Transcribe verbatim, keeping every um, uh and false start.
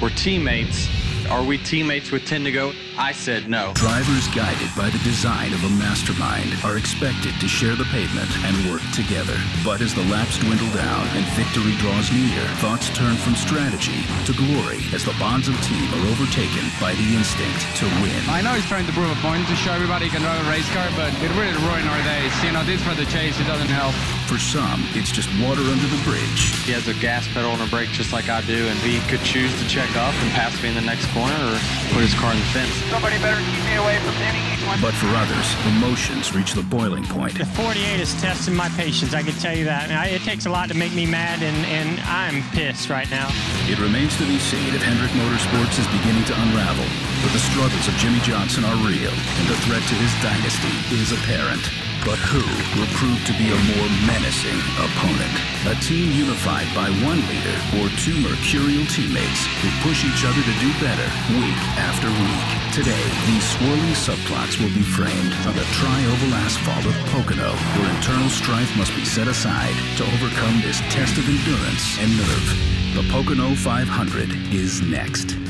We're teammates. Are we teammates with Tendigo? I said no. Drivers guided by the design of a mastermind are expected to share the pavement and work together. But as the laps dwindle down and victory draws near, thoughts turn from strategy to glory as the bonds of team are overtaken by the instinct to win. I know he's trying to prove a point to show everybody he can drive a race car, but it really ruined our days. You know, this for the chase, it doesn't help. For some, it's just water under the bridge. He has a gas pedal and a brake just like I do, and he could choose to check off and pass me in the next corner or put his car in the fence. Somebody better keep me away from any. But for others, emotions reach the boiling point. The forty-eight is testing my patience, I can tell you that. I, it takes a lot to make me mad, and, and I'm pissed right now. It remains to be seen if Hendrick Motorsports is beginning to unravel. But the struggles of Jimmie Johnson are real, and the threat to his dynasty is apparent. But who will prove to be a more menacing opponent? A team unified by one leader or two mercurial teammates who push each other to do better week after week. Today, these swirling subplots will be framed on the tri-oval asphalt of Pocono, where internal strife must be set aside to overcome this test of endurance and nerve. The Pocono five hundred is next.